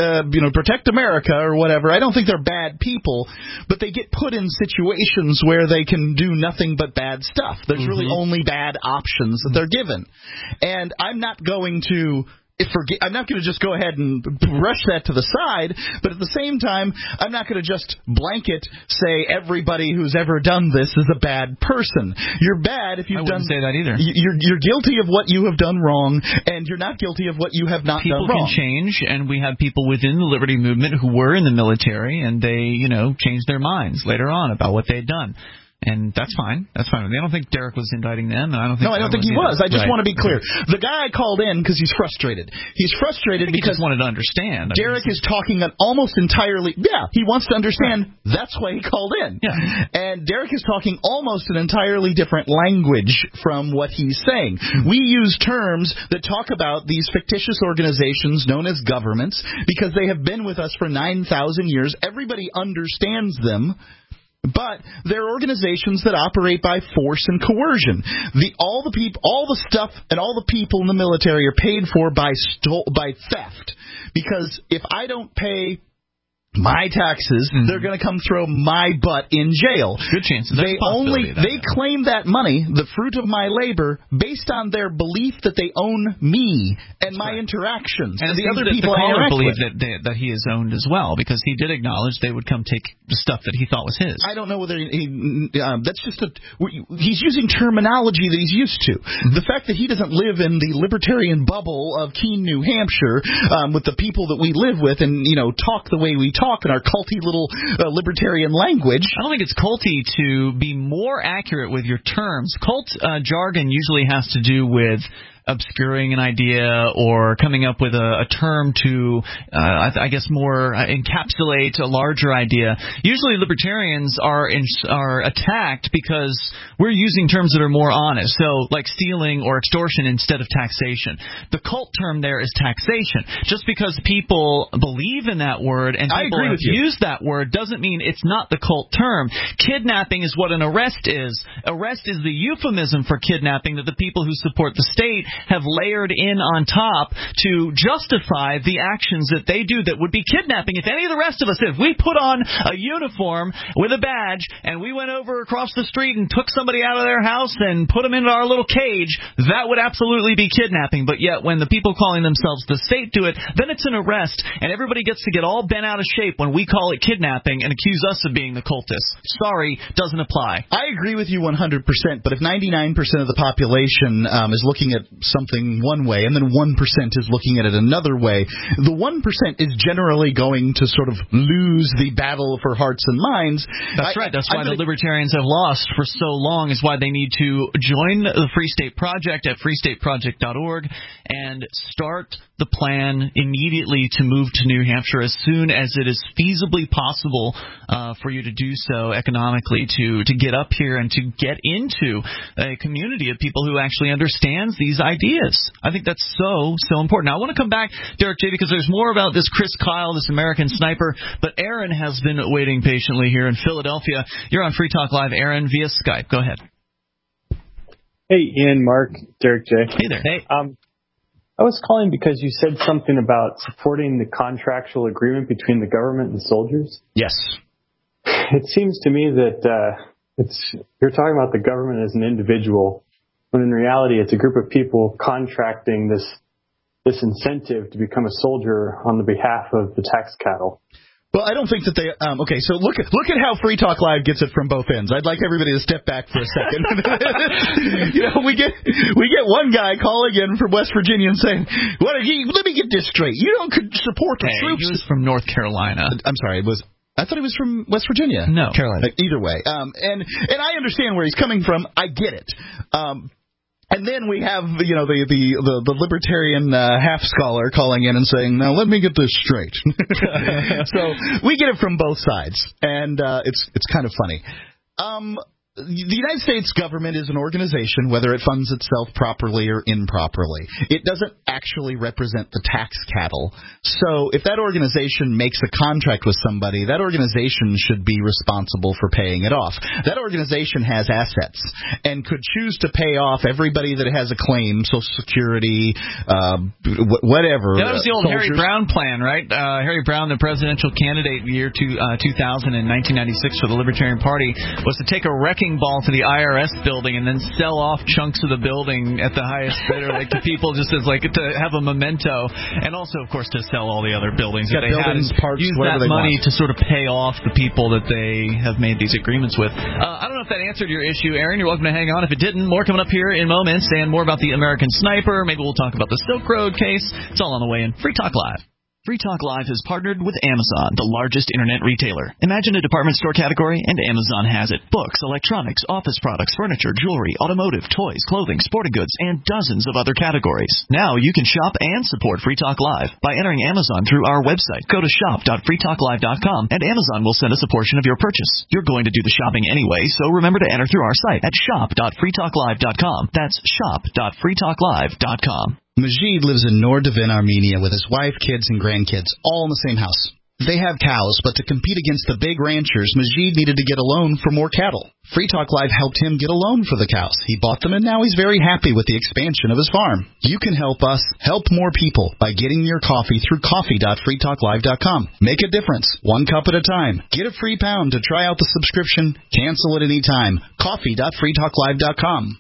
America or whatever. I don't think they're bad people, but they get put in situations where they can do nothing but bad stuff. There's really only bad options that they're given, and I'm not going to. I'm not going to just go ahead and brush that to the side, but at the same time, I'm not going to just blanket say everybody who's ever done this is a bad person. You're bad if you've done. I wouldn't say that either. You're guilty of what you have done wrong, and you're not guilty of what you have not done wrong. People can change, and we have people within the Liberty Movement who were in the military, and they, changed their minds later on about what they'd done. And that's fine. That's fine. I don't think Derek was indicting them. And I don't think he was. I just want to be clear. The guy I called in because he's frustrated. He's frustrated because he just wanted to understand. Derek is talking almost entirely. Yeah, he wants to understand. Right. That's why he called in. Yeah. And Derek is talking almost an entirely different language from what he's saying. We use terms that talk about these fictitious organizations known as governments because they have been with us for 9,000 years. Everybody understands them. But they're organizations that operate by force and coercion. All the stuff and all the people in the military are paid for by theft. Because if I don't pay my taxes, they're going to come throw my butt in jail. Good chances. They claim that money, the fruit of my labor, based on their belief that they own me and my interactions and the other people I interact with. That he is owned as well, because he did acknowledge they would come take the stuff that he thought was his. I don't know whether that's just he's using terminology that he's used to. The fact that he doesn't live in the libertarian bubble of Keene, New Hampshire, with the people that we live with and talk the way we talk in our culty little libertarian language. I don't think it's culty to be more accurate with your terms. Cult jargon usually has to do with obscuring an idea or coming up with a term to, I guess, more encapsulate a larger idea. Usually libertarians are attacked because we're using terms that are more honest, so like stealing or extortion instead of taxation. The cult term there is taxation. Just because people believe in that word and people have used that word doesn't mean it's not the cult term. Kidnapping is what an arrest is. Arrest is the euphemism for kidnapping that the people who support the state have layered in on top to justify the actions that they do that would be kidnapping. If any of the rest of us, if we put on a uniform with a badge and we went over across the street and took somebody out of their house and put them into our little cage, that would absolutely be kidnapping. But yet when the people calling themselves the state do it, then it's an arrest, and everybody gets to get all bent out of shape when we call it kidnapping and accuse us of being the cultists. Sorry, doesn't apply. I agree with you 100%, but if 99% of the population is looking at something one way and then 1% is looking at it another way, the 1% is generally going to sort of lose the battle for hearts and minds. That's right. That's why the libertarians have lost for so long, is why they need to join the Free State Project at freestateproject.org and start the plan immediately to move to New Hampshire as soon as it is feasibly possible for you to do so economically, to get up here and to get into a community of people who actually understands these ideas. I think that's so important. Now, I want to come back, Derek J., because there's more about this Chris Kyle, this American sniper, but Aaron has been waiting patiently here in Philadelphia. You're on Free Talk Live, Aaron, via Skype. Go ahead. Hey, Ian, Mark, Derek J. Hey there. Hey. I was calling because you said something about supporting the contractual agreement between the government and soldiers. Yes. It seems to me that you're talking about the government as an individual, when in reality it's a group of people contracting this incentive to become a soldier on the behalf of the tax cattle. Well, I don't think that they. Okay, so look at how Free Talk Live gets it from both ends. I'd like everybody to step back for a second. We get one guy calling in from West Virginia and saying, let me get this straight. You don't support the troops. He was from North Carolina. I'm sorry, I thought he was from West Virginia. No, Carolina. Either way, and I understand where he's coming from. I get it. And then we have, the libertarian half scholar calling in and saying, now let me get this straight. So we get it from both sides, and it's kind of funny. The United States government is an organization, whether it funds itself properly or improperly. It doesn't actually represent the tax cattle. So if that organization makes a contract with somebody, that organization should be responsible for paying it off. That organization has assets and could choose to pay off everybody that has a claim, Social Security, whatever. That was the old soldiers. Harry Brown plan, right? Harry Brown, the presidential candidate year 2000 in 1996 for the Libertarian Party, was to take a wrecking ball to the IRS building and then sell off chunks of the building at the highest bidder, like to people, just as like to have a memento, and also, of course, to sell all the other buildings that they buildings, had, parts, use that money want to sort of pay off the people that they have made these agreements with. I don't know if that answered your issue, Aaron. You're welcome to hang on. If it didn't, more coming up here in moments, and more about the American sniper. Maybe we'll talk about the Silk Road case. It's all on the way in Free Talk Live. Free Talk Live has partnered with Amazon, the largest internet retailer. Imagine a department store category, and Amazon has it. Books, electronics, office products, furniture, jewelry, automotive, toys, clothing, sporting goods, and dozens of other categories. Now you can shop and support Free Talk Live by entering Amazon through our website. Go to shop.freetalklive.com, and Amazon will send us a portion of your purchase. You're going to do the shopping anyway, so remember to enter through our site at shop.freetalklive.com. That's shop.freetalklive.com. Majid lives in Nordavin, Armenia, with his wife, kids, and grandkids, all in the same house. They have cows, but to compete against the big ranchers, Majid needed to get a loan for more cattle. Free Talk Live helped him get a loan for the cows. He bought them, and now he's very happy with the expansion of his farm. You can help us help more people by getting your coffee through coffee.freetalklive.com. Make a difference, one cup at a time. Get a free pound to try out the subscription. Cancel at any time. Coffee.freetalklive.com.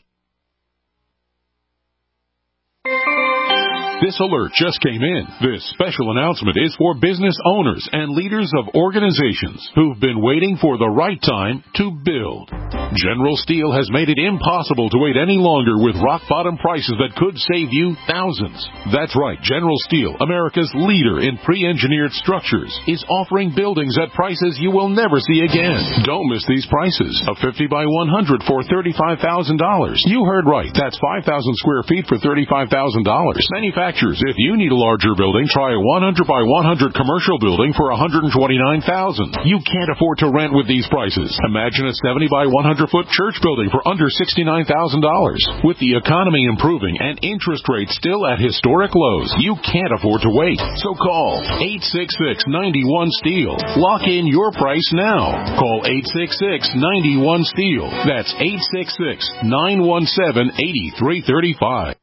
This alert just came in. This special announcement is for business owners and leaders of organizations who've been waiting for the right time to build. General Steel has made it impossible to wait any longer with rock-bottom prices that could save you thousands. That's right. General Steel, America's leader in pre-engineered structures, is offering buildings at prices you will never see again. Don't miss these prices. A 50 by 100 for $35,000. You heard right. That's 5,000 square feet for $35,000. Manufacturers, if you need a larger building, try a 100 by 100 commercial building for $129,000. You can't afford to rent with these prices. Imagine a 70 by 100 foot church building for under $69,000. With the economy improving and interest rates still at historic lows, you can't afford to wait. So call 866-91-STEEL. Lock in your price now. Call 866-91-STEEL. That's 866-917-8335.